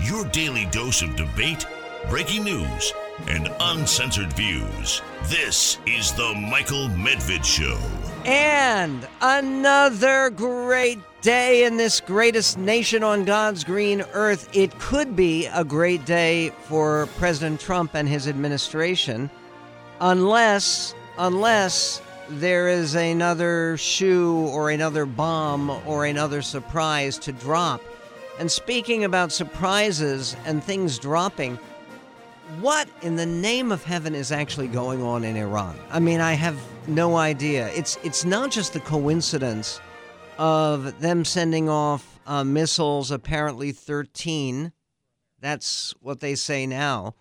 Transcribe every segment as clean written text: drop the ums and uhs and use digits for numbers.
Your daily dose of debate, breaking news, and uncensored views. This is the Michael Medved Show. And another great day in this greatest nation on God's green earth. It could be a great day for President Trump and his administration, unless there is another shoe or another bomb or another surprise to drop. And speaking about surprises and things dropping, what in the name of heaven is actually going on in Iran? I mean, I have no idea. It's not just the coincidence of them sending off missiles, apparently 13. That's what they say now.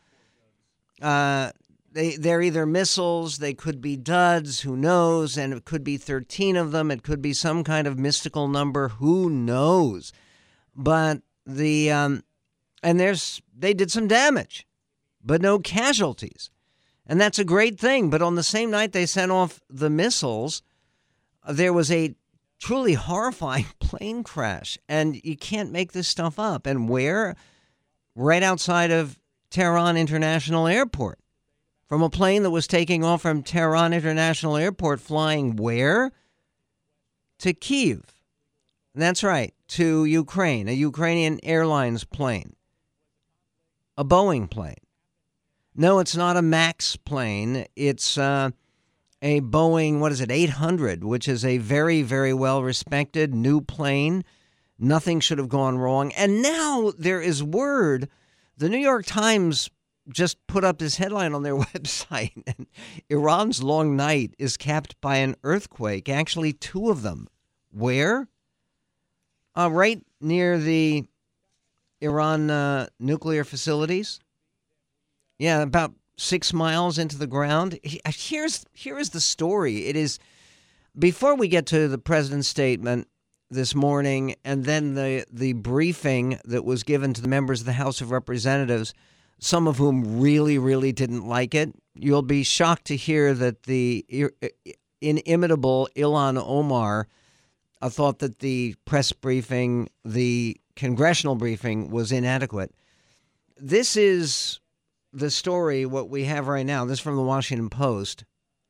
They're either missiles, they could be duds, who knows, and it could be 13 of them. It could be some kind of mystical number, who knows. But they did some damage, but no casualties. And that's a great thing. But on the same night they sent off the missiles, there was a truly horrifying plane crash. And you can't make this stuff up. And where? Right outside of Tehran International Airport. From a plane that was taking off from Tehran International Airport, flying where? To Kyiv. That's right, to Ukraine, a Ukrainian Airlines plane. A Boeing plane. No, it's not a MAX plane. It's a Boeing, 800, which is a very, very well-respected new plane. Nothing should have gone wrong. And now there is word. The New York Times just put up this headline on their website. And Iran's long night is capped by an earthquake, actually two of them. Where? Right near the Iran nuclear facilities. Yeah, about 6 miles into the ground. Here is the story. It is, before we get to the president's statement this morning and then the briefing that was given to the members of the House of Representatives, some of whom really, really didn't like it. You'll be shocked to hear that the inimitable Ilhan Omar thought that the press briefing, the congressional briefing, was inadequate. This is the story, what we have right now. This is from the Washington Post.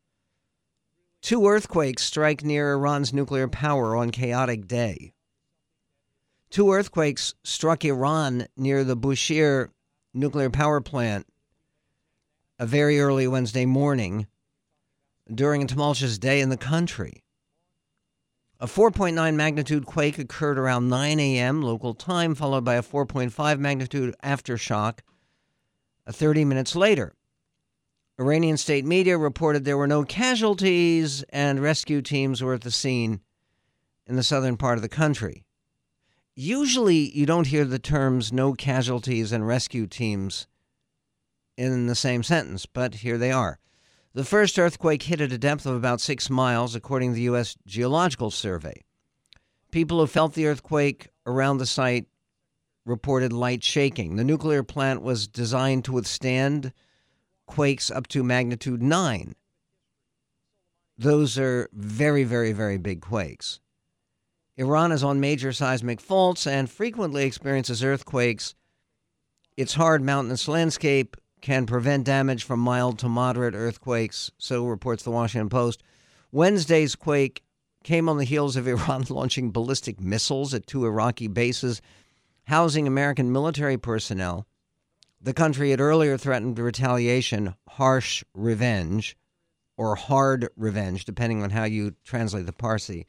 2 earthquakes strike near Iran's nuclear power on chaotic day. 2 earthquakes struck Iran near the Bushehr nuclear power plant a very early Wednesday morning during a tumultuous day in the country. A 4.9 magnitude quake occurred around 9 a.m. local time, followed by a 4.5 magnitude aftershock 30 minutes later. Iranian state media reported there were no casualties and rescue teams were at the scene in the southern part of the country. Usually you don't hear the terms no casualties and rescue teams in the same sentence, but here they are. The first earthquake hit at a depth of about 6 miles, according to the U.S. Geological Survey. People who felt the earthquake around the site reported light shaking. The nuclear plant was designed to withstand quakes up to magnitude 9. Those are very, very, very big quakes. Iran is on major seismic faults and frequently experiences earthquakes. Its hard mountainous landscape can prevent damage from mild to moderate earthquakes, so reports the Washington Post. Wednesday's quake came on the heels of Iran launching ballistic missiles at 2 Iraqi bases housing American military personnel. The country had earlier threatened retaliation, harsh revenge, or hard revenge, depending on how you translate the Parsi.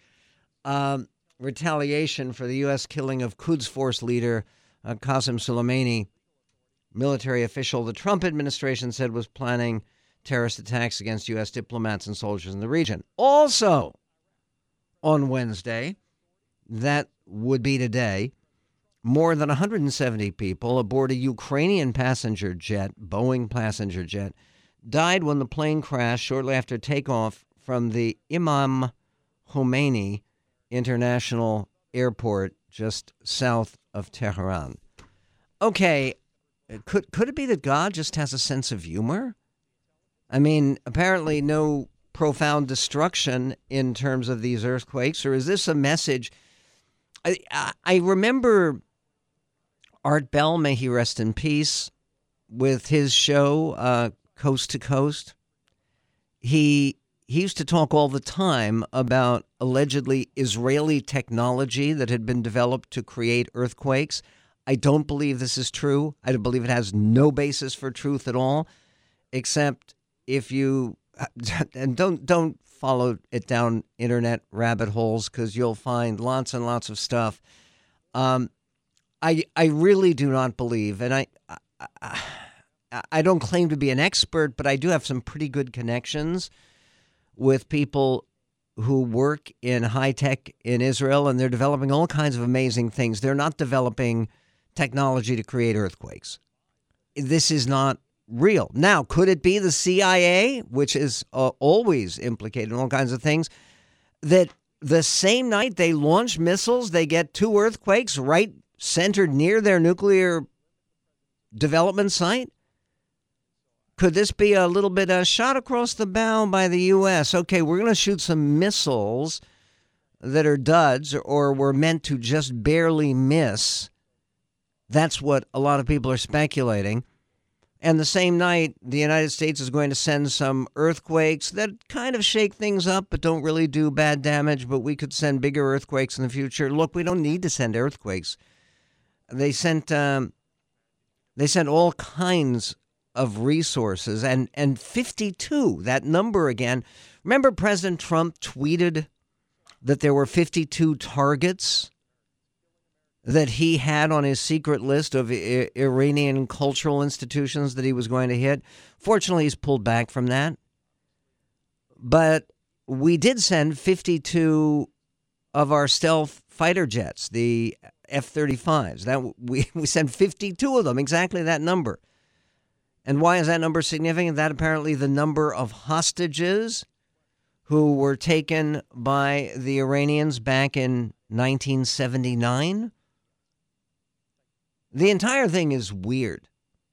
Retaliation for the U.S. killing of Quds Force leader Qasem Soleimani, military official the Trump administration said was planning terrorist attacks against U.S. diplomats and soldiers in the region. Also, on Wednesday, that would be today, more than 170 people aboard a Ukrainian passenger jet, Boeing passenger jet, died when the plane crashed shortly after takeoff from the Imam Khomeini International Airport just south of Tehran. Okay, could it be that God just has a sense of humor? I mean, apparently no profound destruction in terms of these earthquakes, or is this a message? I remember Art Bell, may he rest in peace, with his show, Coast to Coast, he used to talk all the time about allegedly Israeli technology that had been developed to create earthquakes. I don't believe this is true. I believe it has no basis for truth at all, except if you and don't follow it down internet rabbit holes, because you'll find lots and lots of stuff. I really do not believe, and I don't claim to be an expert, but I do have some pretty good connections with people who work in high tech in Israel, and they're developing all kinds of amazing things. They're not developing technology to create earthquakes. This is not real. Now, could it be the CIA, which is always implicated in all kinds of things, that the same night they launch missiles, they get 2 earthquakes right centered near their nuclear development site? Could this be a little bit shot across the bow by the U.S.? Okay, we're going to shoot some missiles that are duds or were meant to just barely miss. That's what a lot of people are speculating. And the same night, the United States is going to send some earthquakes that kind of shake things up but don't really do bad damage, but we could send bigger earthquakes in the future. Look, we don't need to send earthquakes. They sent all kinds of resources, and 52, that number again. Remember President Trump tweeted that there were 52 targets that he had on his secret list of Iranian cultural institutions that he was going to hit. Fortunately, he's pulled back from that. But we did send 52 of our stealth fighter jets, the F-35s. That we sent 52 of them, exactly that number. And why is that number significant? That apparently the number of hostages who were taken by the Iranians back in 1979. The entire thing is weird.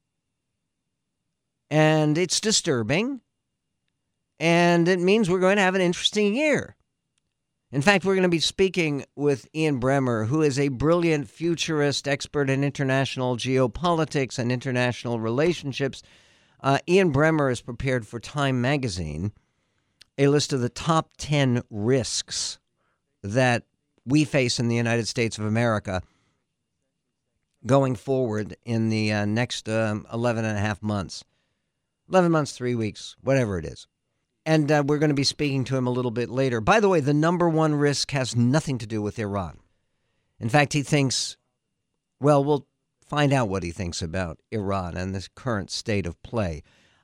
And it's disturbing. And it means we're going to have an interesting year. In fact, we're going to be speaking with Ian Bremmer, who is a brilliant futurist expert in international geopolitics and international relationships. Ian Bremmer has prepared for Time magazine a list of the top 10 risks that we face in the United States of America going forward in the next 11 and a half months. 11 months, 3 weeks, whatever it is. And we're going to be speaking to him a little bit later. By the way, the number one risk has nothing to do with Iran. In fact, he thinks, well, we'll find out what he thinks about Iran and this current state of play.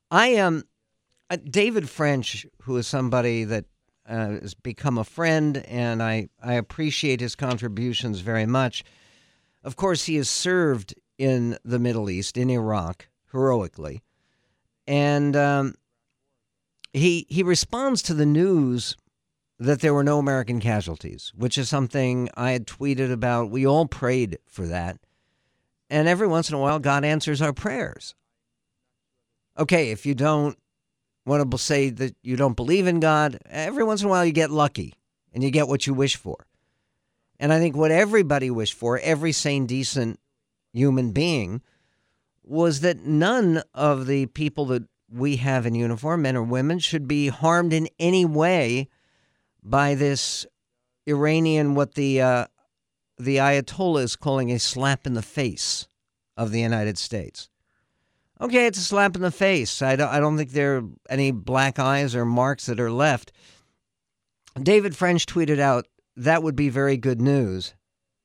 David French, who is somebody that has become a friend, and I appreciate his contributions very much. Of course, he has served in the Middle East, in Iraq, heroically. And he responds to the news that there were no American casualties, which is something I had tweeted about. We all prayed for that. And every once in a while, God answers our prayers. Okay, if you don't want to say that you don't believe in God, every once in a while you get lucky and you get what you wish for. And I think what everybody wished for, every sane, decent human being, was that none of the people that we have in uniform, men or women, should be harmed in any way by this Iranian, what the Ayatollah is calling a slap in the face of the United States. Okay, it's a slap in the face. I don't think there are any black eyes or marks that are left. David French tweeted out, that would be very good news.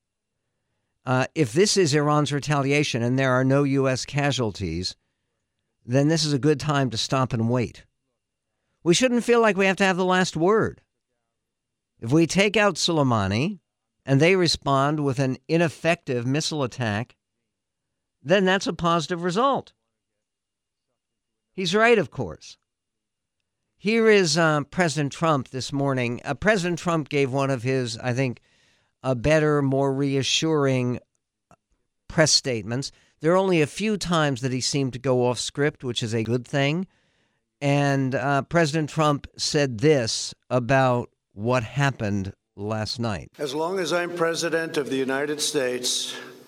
If this is Iran's retaliation and there are no U.S. casualties, then this is a good time to stop and wait. We shouldn't feel like we have to have the last word. If we take out Soleimani and they respond with an ineffective missile attack, then that's a positive result. He's right, of course. Here is President Trump this morning. President Trump gave one of his, I think, better, more reassuring press statements. There are only a few times that he seemed to go off script, which is a good thing. And President Trump said this about what happened last night. As long as I'm president of the United States,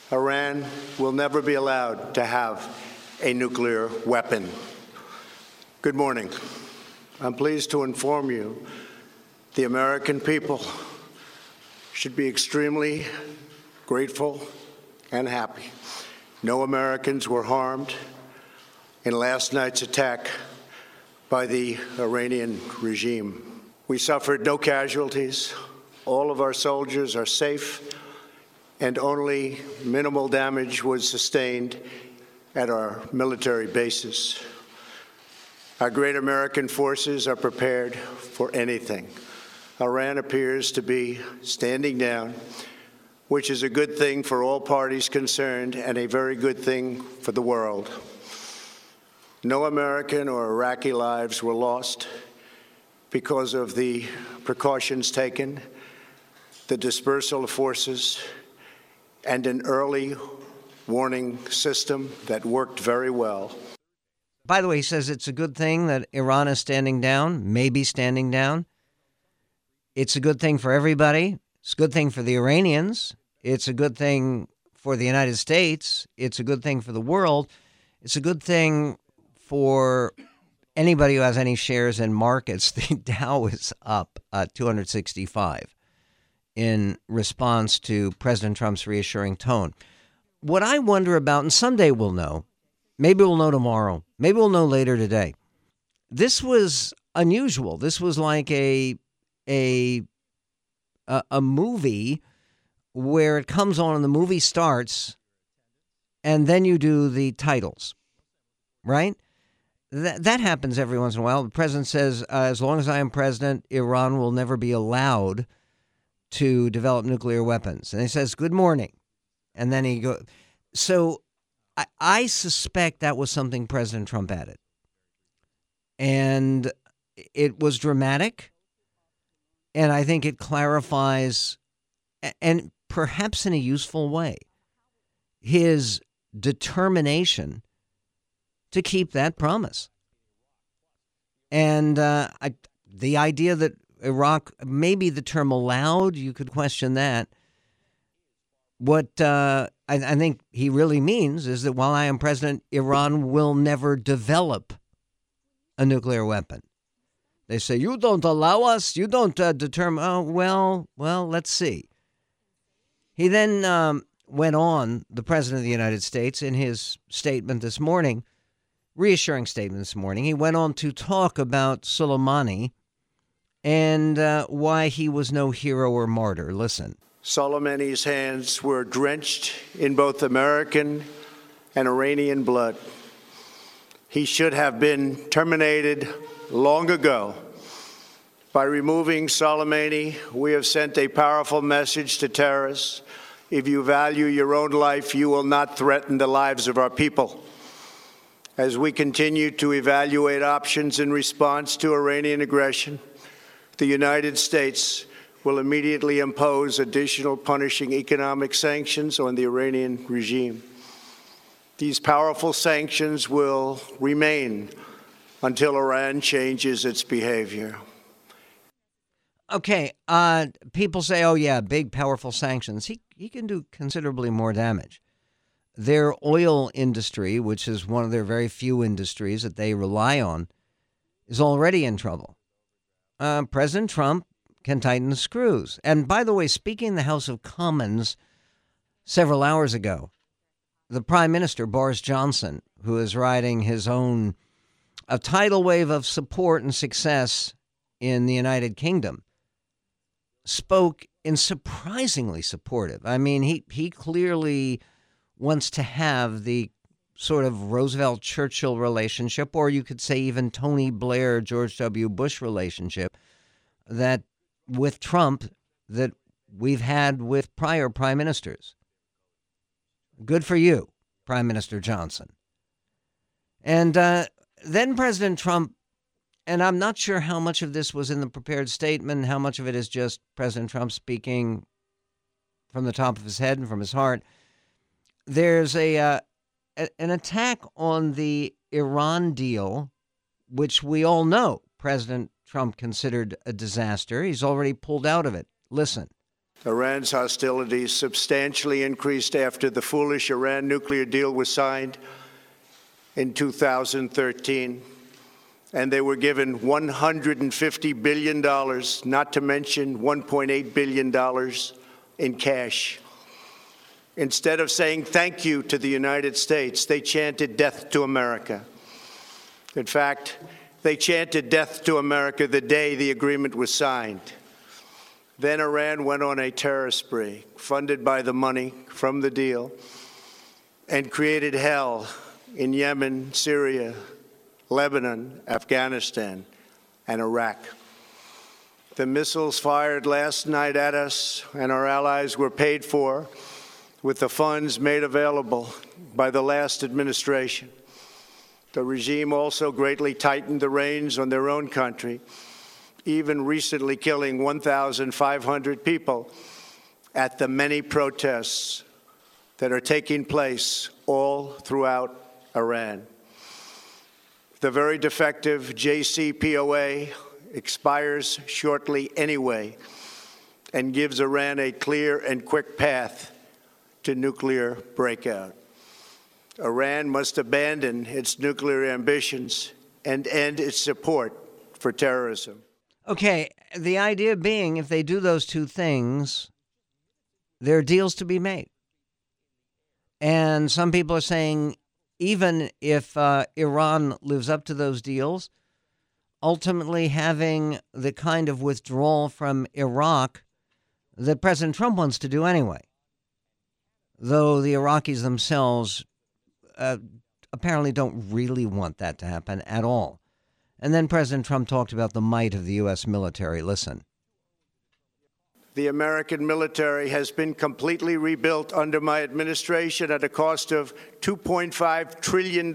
Iran will never be allowed to have a nuclear weapon. Good morning. I'm pleased to inform you the American people should be extremely grateful and happy. No Americans were harmed in last night's attack by the Iranian regime. We suffered no casualties. All of our soldiers are safe, and only minimal damage was sustained at our military bases. Our great American forces are prepared for anything. Iran appears to be standing down, which is a good thing for all parties concerned and a very good thing for the world. No American or Iraqi lives were lost because of the precautions taken, the dispersal of forces, and an early warning system that worked very well. By the way, he says it's a good thing that Iran is standing down, maybe standing down. It's a good thing for everybody. It's a good thing for the Iranians. It's a good thing for the United States. It's a good thing for the world. It's a good thing for anybody who has any shares in markets. The Dow is up 265 in response to President Trump's reassuring tone. What I wonder about, and someday we'll know, maybe we'll know tomorrow, maybe we'll know later today. This was unusual. This was like a movie where it comes on and the movie starts and then you do the titles, right? That happens every once in a while. The president says, as long as I am president, Iran will never be allowed to develop nuclear weapons. And he says, good morning. And then he goes. So I suspect that was something President Trump added. And it was dramatic. And I think it clarifies, and perhaps in a useful way, his determination to keep that promise. And the idea that Iraq, maybe the term allowed, you could question that. What I think he really means is that while I am president, Iran will never develop a nuclear weapon. They say, you don't allow us, you don't determine. Oh, well, let's see. He then went on, the president of the United States, in his statement this morning, reassuring statement this morning, he went on to talk about Soleimani and why he was no hero or martyr. Listen. Soleimani's hands were drenched in both American and Iranian blood. He should have been terminated long ago. By removing Soleimani, we have sent a powerful message to terrorists. If you value your own life, you will not threaten the lives of our people. As we continue to evaluate options in response to Iranian aggression, the United States will immediately impose additional punishing economic sanctions on the Iranian regime. These powerful sanctions will remain until Iran changes its behavior. Okay, people say, oh, yeah, big, powerful sanctions. He can do considerably more damage. Their oil industry, which is one of their very few industries that they rely on, is already in trouble. President Trump can tighten the screws. And by the way, speaking in the House of Commons several hours ago, the Prime Minister, Boris Johnson, who is riding his own a tidal wave of support and success in the United Kingdom, spoke in surprisingly supportive. I mean, he clearly wants to have the sort of Roosevelt-Churchill relationship, or you could say even Tony Blair, George W. Bush relationship, that with Trump that we've had with prior prime ministers. Good for you, Prime Minister Johnson. And then President Trump, and I'm not sure how much of this was in the prepared statement, how much of it is just President Trump speaking from the top of his head and from his heart. There's an attack on the Iran deal, which we all know President Trump considered a disaster. He's already pulled out of it. Listen. Iran's hostilities substantially increased after the foolish Iran nuclear deal was signed in 2013, and they were given $150 billion, not to mention $1.8 billion in cash. Instead of saying thank you to the United States, they chanted death to America. In fact, they chanted death to America the day the agreement was signed. Then Iran went on a terror spree, funded by the money from the deal, and created hell in Yemen, Syria, Lebanon, Afghanistan, and Iraq. The missiles fired last night at us and our allies were paid for with the funds made available by the last administration. The regime also greatly tightened the reins on their own country, even recently killing 1,500 people at the many protests that are taking place all throughout Iran. The very defective JCPOA expires shortly anyway and gives Iran a clear and quick path to nuclear breakout. Iran must abandon its nuclear ambitions and end its support for terrorism. Okay, the idea being if they do those two things, there are deals to be made. And some people are saying even if Iran lives up to those deals, ultimately having the kind of withdrawal from Iraq that President Trump wants to do anyway, though the Iraqis themselves apparently don't really want that to happen at all. And then President Trump talked about the might of the U.S. military. Listen. The American military has been completely rebuilt under my administration at a cost of $2.5 trillion.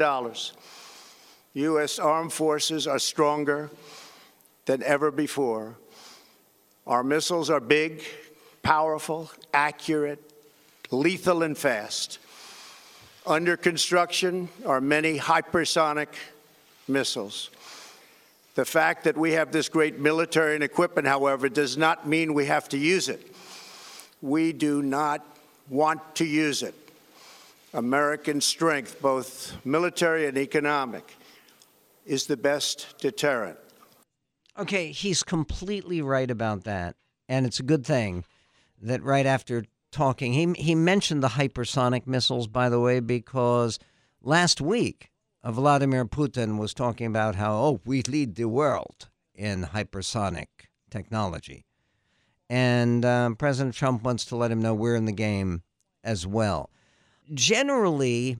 U.S. armed forces are stronger than ever before. Our missiles are big, powerful, accurate, lethal, and fast. Under construction are many hypersonic missiles. The fact that we have this great military and equipment, however, does not mean we have to use it. We do not want to use it. American strength, both military and economic, is the best deterrent. Okay, he's completely right about that. And it's a good thing that right after talking, he mentioned the hypersonic missiles, by the way, because last week, Vladimir Putin was talking about how, we lead the world in hypersonic technology. And President Trump wants to let him know we're in the game as well. Generally,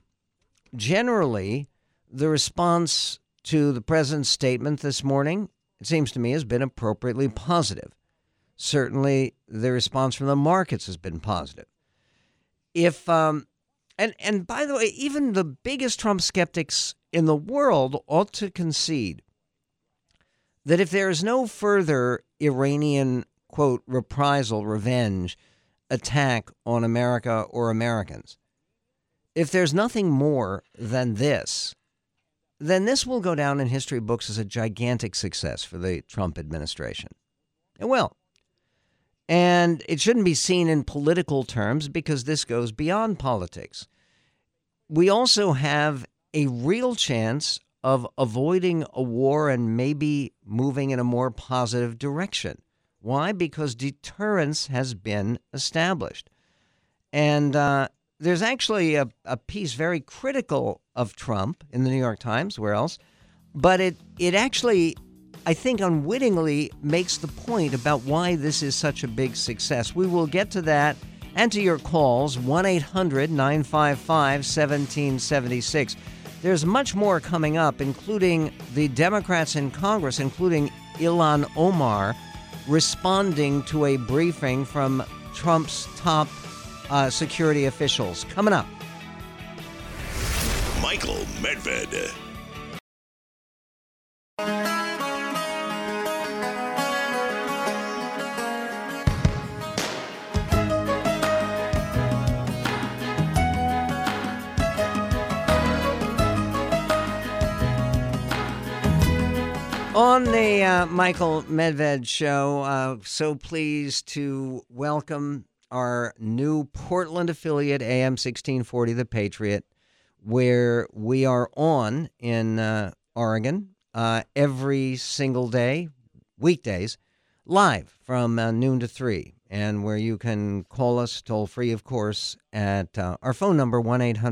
the response to the president's statement this morning, it seems to me, has been appropriately positive. Certainly, the response from the markets has been positive. And by the way, even the biggest Trump skeptics in the world ought to concede that if there is no further Iranian, quote, reprisal, revenge, attack on America or Americans, if there's nothing more than this, then this will go down in history books as a gigantic success for the Trump administration. It will. And it shouldn't be seen in political terms because this goes beyond politics. We also have a real chance of avoiding a war and maybe moving in a more positive direction. Why? Because deterrence has been established. And there's actually a piece very critical of Trump in the New York Times, where else? But it actually, I think, unwittingly makes the point about why this is such a big success. We will get to that and to your calls, 1-800-955-1776. There's much more coming up, including the Democrats in Congress, including Ilhan Omar, responding to a briefing from Trump's top security officials. Coming up. Michael Medved. On the Michael Medved Show, so pleased to welcome our new Portland affiliate, AM 1640, The Patriot, where we are on in Oregon every single day, weekdays, live from noon to 3, and where you can call us toll free, of course, at our phone number,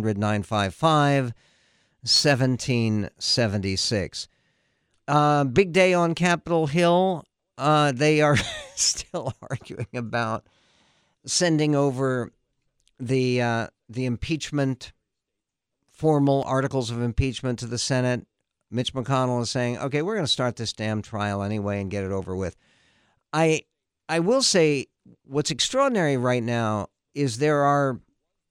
1-800-955-1776. Big day on Capitol Hill. They are still arguing about sending over the impeachment, formal articles of impeachment to the Senate. Mitch McConnell is saying, okay, we're going to start this damn trial anyway and get it over with. I will say what's extraordinary right now is there are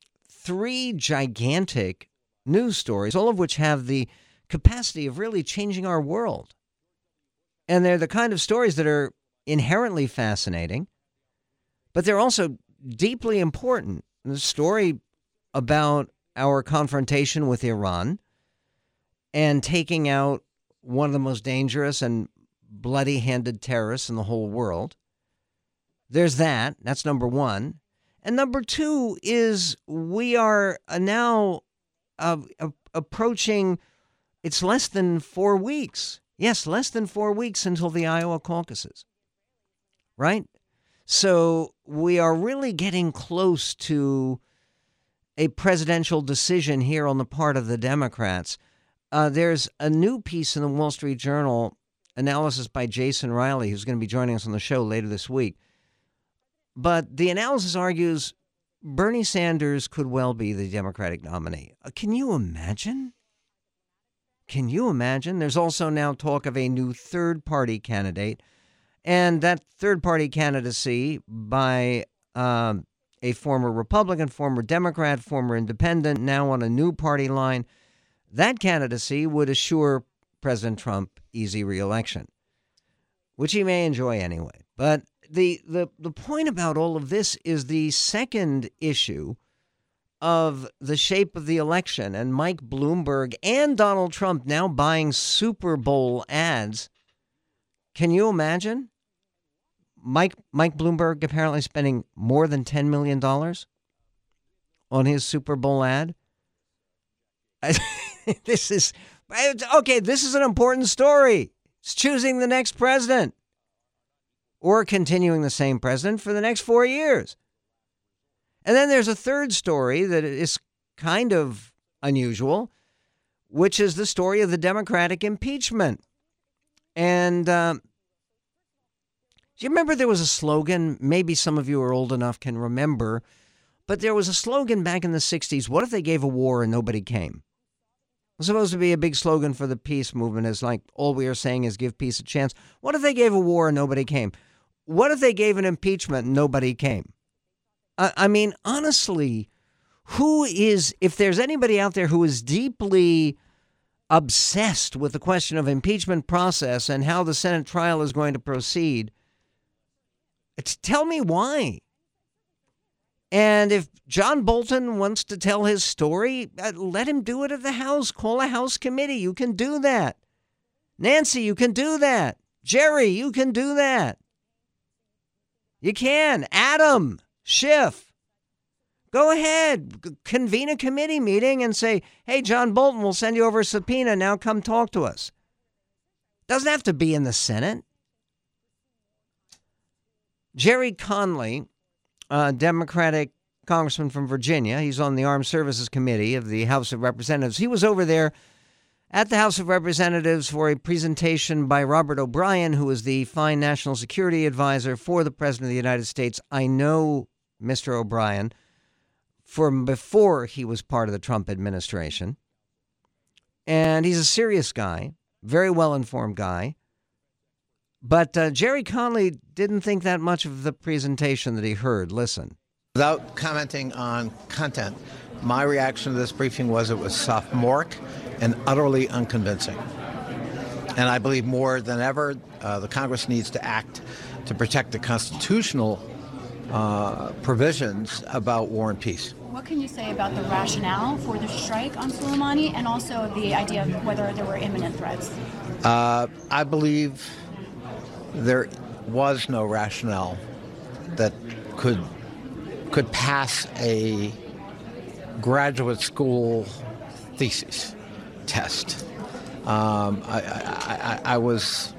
3 gigantic news stories, all of which have the capacity of really changing our world. And they're the kind of stories that are inherently fascinating, but they're also deeply important. The story about our confrontation with Iran and taking out one of the most dangerous and bloody-handed terrorists in the whole world. There's that. That's number one. And number two is we are now approaching, it's less than 4 weeks. Yes, less than 4 weeks until the Iowa caucuses, right? So we are really getting close to a presidential decision here on the part of the Democrats. There's a new piece in the Wall Street Journal, analysis by Jason Riley, who's going to be joining us on the show later this week. But the analysis argues Bernie Sanders could well be the Democratic nominee. Can you imagine? Can you imagine? There's also now talk of a new third-party candidate, and that third-party candidacy by a former Republican, former Democrat, former independent, now on a new party line. That candidacy would assure President Trump easy re-election, which he may enjoy anyway. But the point about all of this is the second issue of the shape of the election, and Mike Bloomberg and Donald Trump now buying Super Bowl ads. Can you imagine? Mike Bloomberg apparently spending more than $10 million on his Super Bowl ad. This is an important story. It's choosing the next president or continuing the same president for the next 4 years. And then there's a third story that is kind of unusual, which is the story of the Democratic impeachment. And do you remember there was a slogan? Maybe some of you are old enough can remember, but there was a slogan back in the 60s. What if they gave a war and nobody came? It was supposed to be a big slogan for the peace movement. It's like, all we are saying is give peace a chance. What if they gave a war and nobody came? What if they gave an impeachment and nobody came? I mean, honestly, if there's anybody out there who is deeply obsessed with the question of impeachment process and how the Senate trial is going to proceed, tell me why. And if John Bolton wants to tell his story, let him do it at the House. Call a House committee. You can do that. Nancy, you can do that. Jerry, you can do that. You can. Adam Schiff, go ahead. Convene a committee meeting and say, hey, John Bolton, we'll send you over a subpoena. Now come talk to us. Doesn't have to be in the Senate. Jerry Conley, Democratic congressman from Virginia. He's on the Armed Services Committee of the House of Representatives. He was over there at the House of Representatives for a presentation by Robert O'Brien, who is the fine national security advisor for the President of the United States. I know Mr. O'Brien from before he was part of the Trump administration. And he's a serious guy, very well-informed guy. But Jerry Conley didn't think that much of the presentation that he heard. Listen. Without commenting on content, my reaction to this briefing was it was sophomoric and utterly unconvincing. And I believe more than ever, the Congress needs to act to protect the constitutional provisions about war and peace. What can you say about the rationale for the strike on Soleimani and also the idea of whether there were imminent threats? I believe there was no rationale that could pass a graduate school thesis test. I was,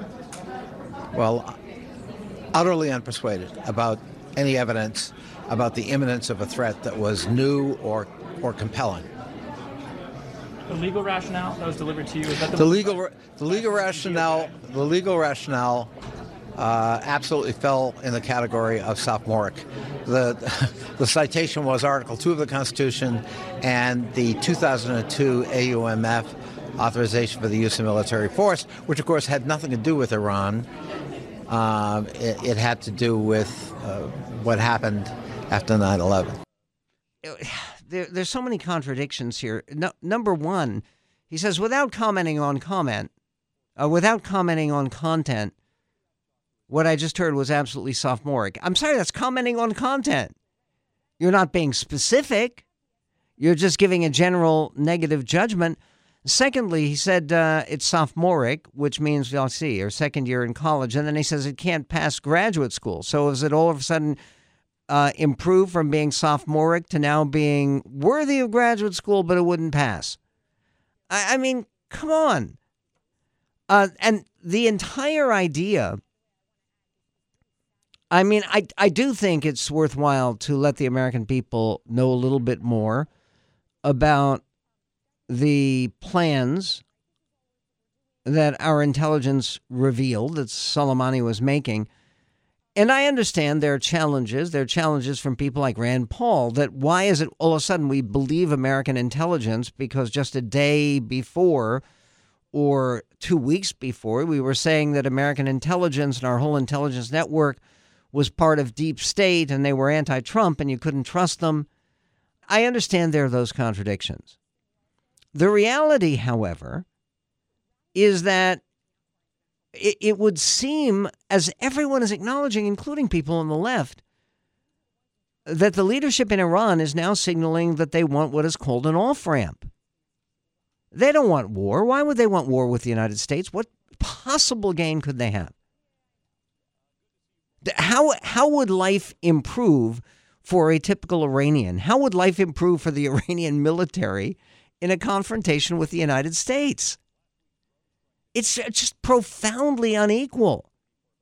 utterly unpersuaded about any evidence about the imminence of a threat that was new or compelling. The legal rationale that was delivered to you, is that the legal rationale absolutely fell in the category of sophomoric. The citation was Article 2 of the Constitution and the 2002 AUMF authorization for the use of military force, which of course had nothing to do with Iran. It had to do with what happened after 9/11. There's so many contradictions here. Number one, he says, without commenting on content, what I just heard was absolutely sophomoric. I'm sorry, that's commenting on content. You're not being specific. You're just giving a general negative judgment. Secondly, he said it's sophomoric, which means, or second year in college. And then he says it can't pass graduate school. So is it all of a sudden improved from being sophomoric to now being worthy of graduate school, but it wouldn't pass? I mean, come on. And the entire idea, I mean, I do think it's worthwhile to let the American people know a little bit more about the plans that our intelligence revealed that Soleimani was making. And I understand there are challenges. There are challenges from people like Rand Paul that why is it all of a sudden we believe American intelligence because just a day before or 2 weeks before we were saying that American intelligence and our whole intelligence network was part of deep state and they were anti-Trump and you couldn't trust them. I understand there are those contradictions. The reality, however, is that it would seem, as everyone is acknowledging, including people on the left, that the leadership in Iran is now signaling that they want what is called an off-ramp. They don't want war. Why would they want war with the United States? What possible gain could they have? How would life improve for a typical Iranian? How would life improve for the Iranian military in a confrontation with the United States? It's just profoundly unequal.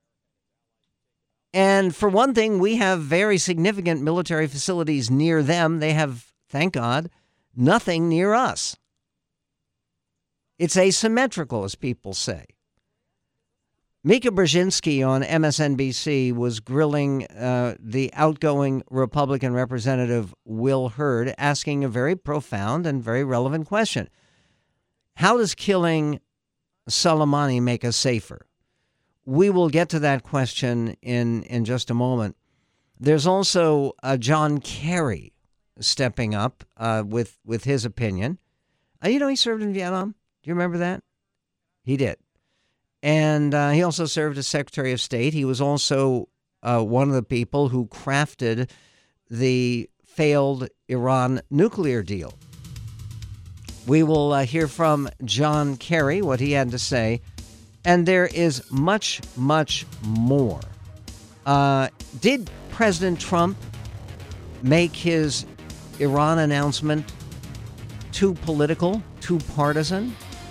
And for one thing, we have very significant military facilities near them. They have, thank God, nothing near us. It's asymmetrical, as people say. Mika Brzezinski on MSNBC was grilling the outgoing Republican Representative Will Hurd, asking a very profound and very relevant question. How does killing Soleimani make us safer? We will get to that question in just a moment. There's also John Kerry stepping up with his opinion. He served in Vietnam. Do you remember that? He did. And he also served as Secretary of State. He was also one of the people who crafted the failed Iran nuclear deal. We will hear from John Kerry, what he had to say. And there is much, much more. Did President Trump make his Iran announcement too political, too partisan?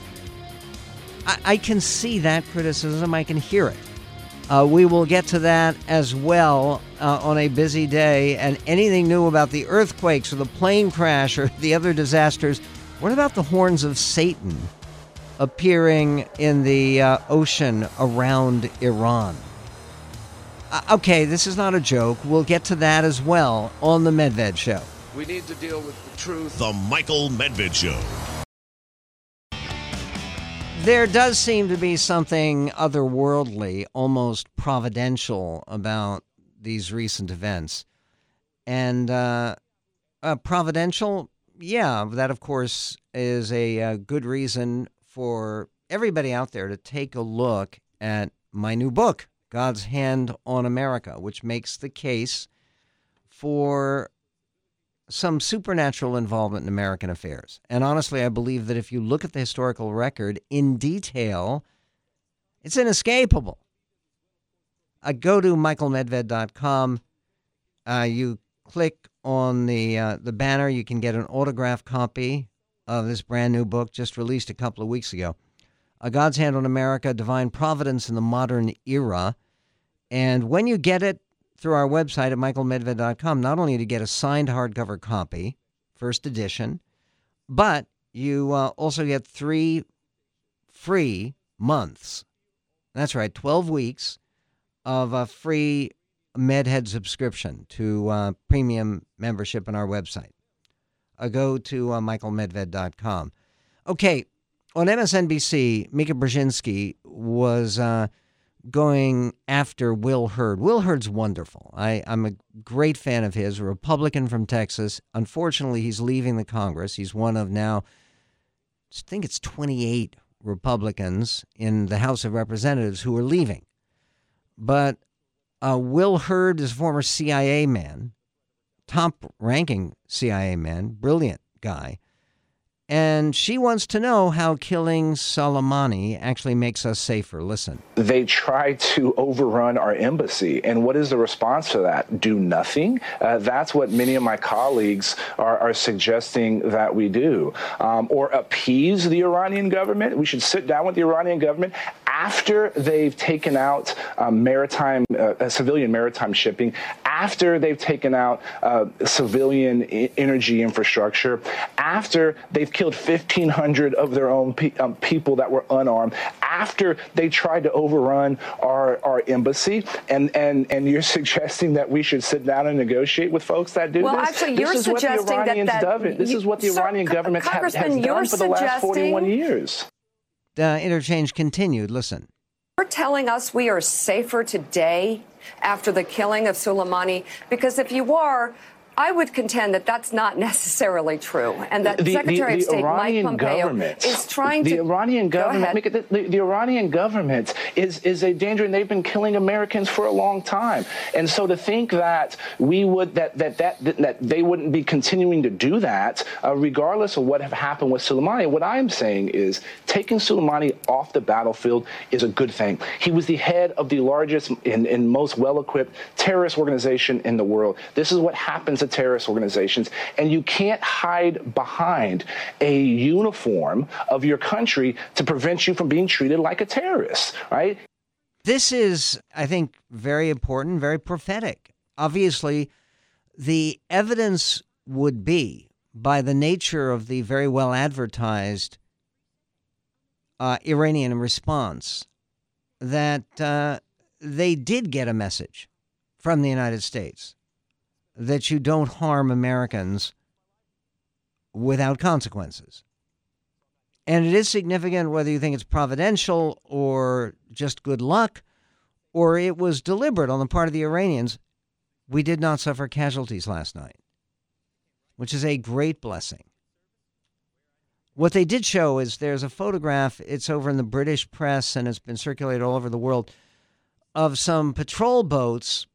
I can see that criticism. I can hear it. We will get to that as well on a busy day. And anything new about the earthquakes or the plane crash or the other disasters? What about the horns of Satan appearing in the ocean around Iran? Okay, this is not a joke. We'll get to that as well on The Medved Show. We need to deal with the truth. The Michael Medved Show. There does seem to be something otherworldly, almost providential about these recent events. And providential, yeah, that, of course, is a good reason for everybody out there to take a look at my new book, God's Hand on America, which makes the case for some supernatural involvement in American affairs. And honestly, I believe that if you look at the historical record in detail, It's inescapable. Go to michaelmedved.com. You click on the banner. You can get an autographed copy of this brand new book just released a couple of weeks ago. God's Hand on America, Divine Providence in the Modern Era. And when you get it through our website at michaelmedved.com, not only do you get a signed hardcover copy, first edition, but you also get 3 free months. That's right, 12 weeks of a free MedHead subscription to premium membership on our website. Go to michaelmedved.com. Okay, on MSNBC, Mika Brzezinski was going after Will Hurd. Will Hurd's wonderful. I'm a great fan of his, a Republican from Texas. Unfortunately, he's leaving the Congress. He's one of now, I think it's 28 Republicans in the House of Representatives who are leaving. But Will Hurd is a former CIA man, top-ranking CIA man, brilliant guy. And she wants to know how killing Soleimani actually makes us safer. Listen. They try to overrun our embassy. And what is the response to that? Do nothing? That's what many of my colleagues are suggesting that we do. Or appease the Iranian government. We should sit down with the Iranian government after they've taken out civilian maritime shipping, after they've taken out civilian energy infrastructure, after they've killed 1,500 of their own people that were unarmed, after they tried to overrun our embassy, and you're suggesting that we should sit down and negotiate with folks that do this? Well, actually, you're suggesting this is what the Iranian government has done for the last 41 years. The interchange continued. Listen. You're telling us we are safer today after the killing of Soleimani? Because if you are, I would contend that that's not necessarily true, and that Secretary of State Mike Pompeo is trying to. The Iranian government is a danger, and they've been killing Americans for a long time. And so to think that we would that they wouldn't be continuing to do that, regardless of what have happened with Soleimani, what I'm saying is taking Soleimani off the battlefield is a good thing. He was the head of the largest and most well-equipped terrorist organization in the world. This is what happens to terrorist organizations, and you can't hide behind a uniform of your country to prevent you from being treated like a terrorist, right? This is, I think, very important, very prophetic. Obviously, the evidence would be, by the nature of the very well advertised Iranian response, that they did get a message from the United States that you don't harm Americans without consequences. And it is significant whether you think it's providential or just good luck, or it was deliberate on the part of the Iranians. We did not suffer casualties last night, which is a great blessing. What they did show is there's a photograph, it's over in the British press and it's been circulated all over the world, of some patrol boats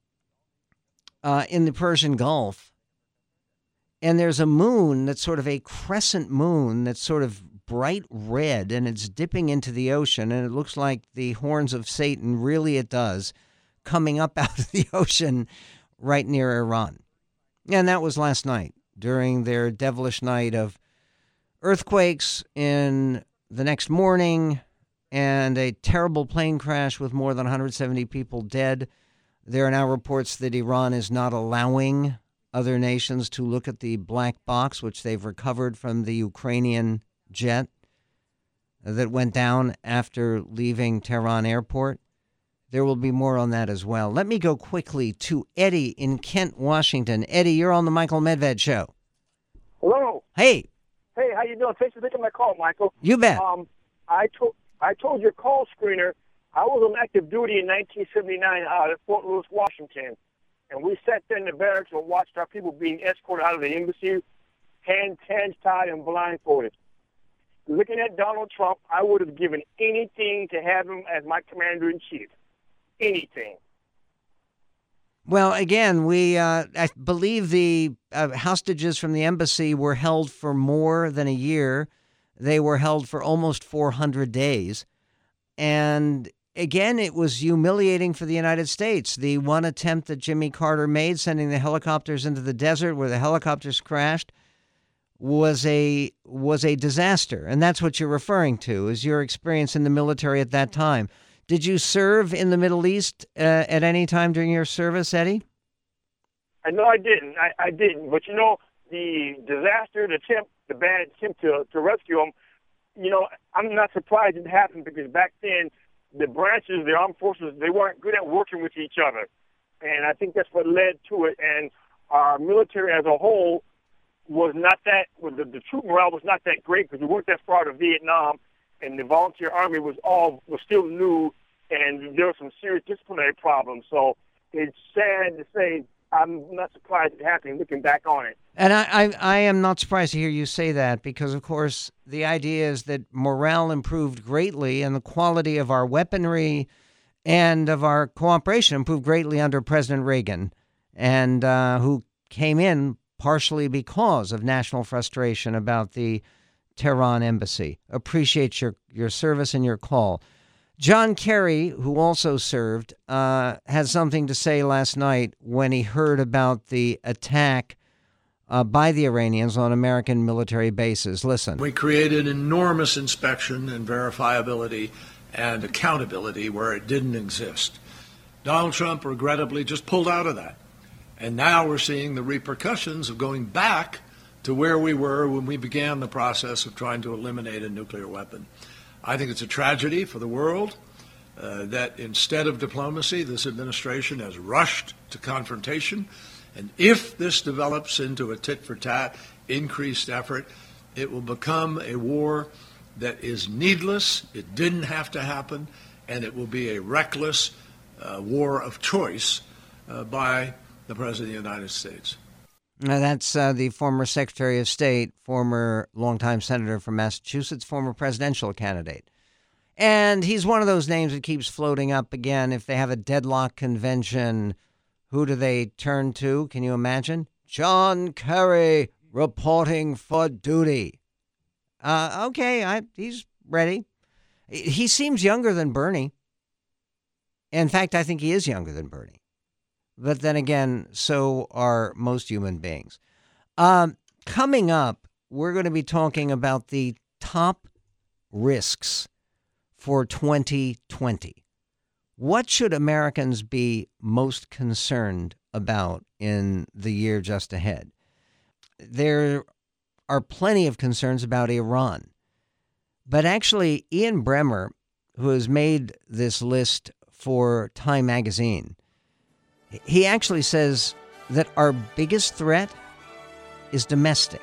in the Persian Gulf. And there's a moon that's sort of a crescent moon that's sort of bright red, and it's dipping into the ocean, and it looks like the horns of Satan, really it does, coming up out of the ocean right near Iran. And that was last night, during their devilish night of earthquakes in the next morning and a terrible plane crash with more than 170 people dead. There are now reports that Iran is not allowing other nations to look at the black box, which they've recovered from the Ukrainian jet that went down after leaving Tehran airport. There will be more on that as well. Let me go quickly to Eddie in Kent, Washington. Eddie, you're on the Michael Medved Show. Hello. Hey. Hey, how you doing? Thanks for taking my call, Michael. You bet. I told your call screener I was on active duty in 1979 out at Fort Lewis, Washington, and we sat there in the barracks and watched our people being escorted out of the embassy, hands tied and blindfolded. Looking at Donald Trump, I would have given anything to have him as my commander-in-chief. Anything. Well, again, I believe the hostages from the embassy were held for more than a year. They were held for almost 400 days. And again, it was humiliating for the United States. The one attempt that Jimmy Carter made, sending the helicopters into the desert where the helicopters crashed, was a disaster. And that's what you're referring to, is your experience in the military at that time. Did you serve in the Middle East at any time during your service, Eddie? No, I didn't. I didn't. But, the disaster, the bad attempt to rescue them, I'm not surprised it happened because back then the branches, the armed forces, they weren't good at working with each other. And I think that's what led to it. And our military as a whole was not that, the troop morale was not that great because we weren't that far to Vietnam, and the volunteer army was still new, and there were some serious disciplinary problems. So it's sad to say I'm not surprised it happened looking back on it. And I am not surprised to hear you say that because, of course, the idea is that morale improved greatly and the quality of our weaponry and of our cooperation improved greatly under President Reagan, and who came in partially because of national frustration about the Tehran embassy. Appreciate your service and your call. John Kerry, who also served, had something to say last night when he heard about the attack by the Iranians on American military bases. Listen. We created enormous inspection and verifiability and accountability where it didn't exist. Donald Trump regrettably just pulled out of that. And now we're seeing the repercussions of going back to where we were when we began the process of trying to eliminate a nuclear weapon. I think it's a tragedy for the world that instead of diplomacy, this administration has rushed to confrontation. And if this develops into a tit-for-tat, increased effort, it will become a war that is needless, it didn't have to happen, and it will be a reckless war of choice by the President of the United States. Now, that's the former Secretary of State, former longtime senator from Massachusetts, former presidential candidate. And he's one of those names that keeps floating up again. If they have a deadlock convention, who do they turn to? Can you imagine? John Kerry reporting for duty. Okay, he's ready. He seems younger than Bernie. In fact, I think he is younger than Bernie. But then again, so are most human beings. Coming up, we're going to be talking about the top risks for 2020. What should Americans be most concerned about in the year just ahead? There are plenty of concerns about Iran. But actually, Ian Bremmer, who has made this list for Time magazine, he actually says that our biggest threat is domestic.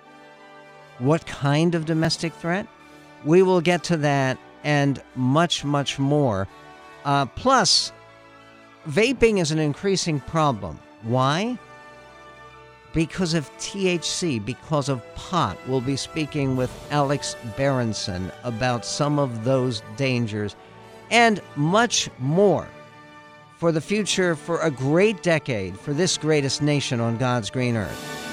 What kind of domestic threat? We will get to that and much, much more. Plus, vaping is an increasing problem. Why? Because of THC, because of pot. We'll be speaking with Alex Berenson about some of those dangers and much more for the future, for a great decade, for this greatest nation on God's green earth.